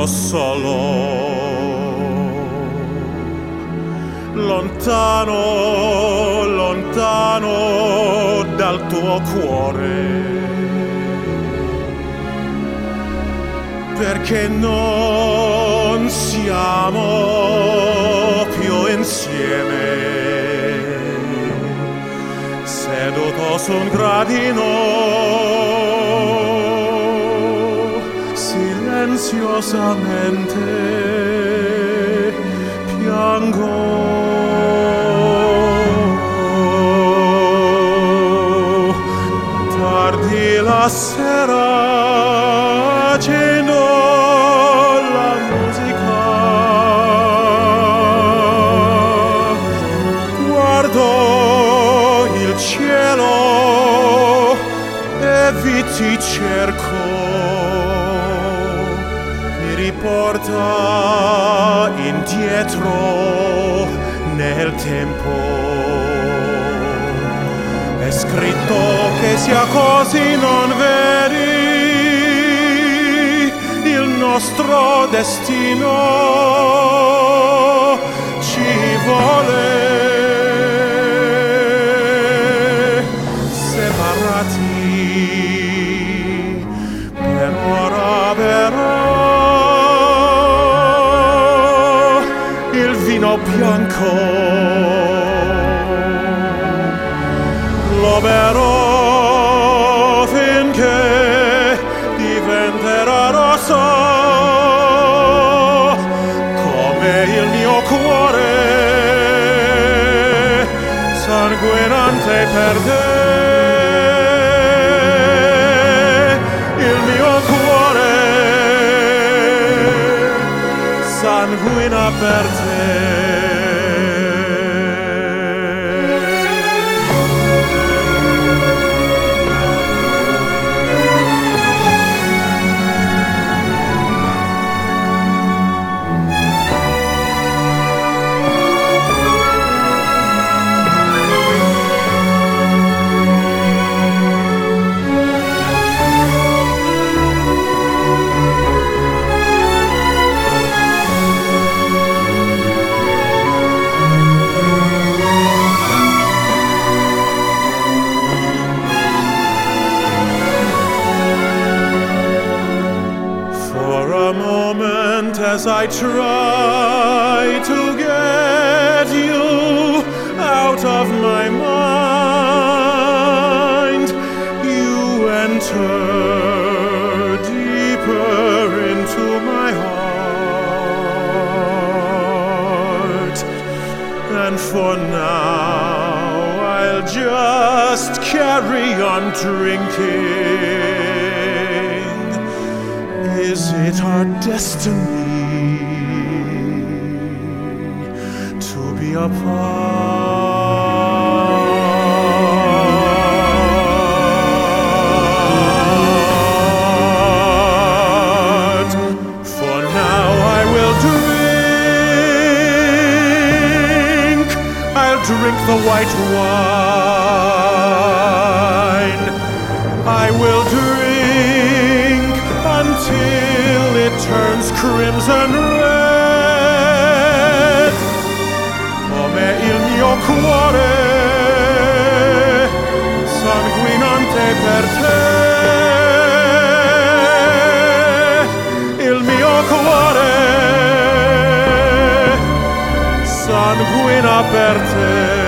sono solo, lontano, lontano dal tuo cuore, perché non siamo più insieme. Seduto su un gradino, silenziosamente piango. Tardi la sera accendo la musica, guardo il cielo e vi ti cerco, mi riporta indietro nel tempo. È scritto che sia così, non vedi il nostro destino ci vuole separati per ora, però il vino bianco lo berò finché diventerà rosso come il mio cuore sanguinante per te. Il mio cuore sanguina per te. As I try to get you out of my mind, you enter deeper into my heart. And for now I'll just carry on drinking. Is it our destiny to be apart? For now I will drink. I'll drink the white wine. I will drink until it turns crimson red, come il mio cuore sanguinante per te. Il mio cuore sanguina per te.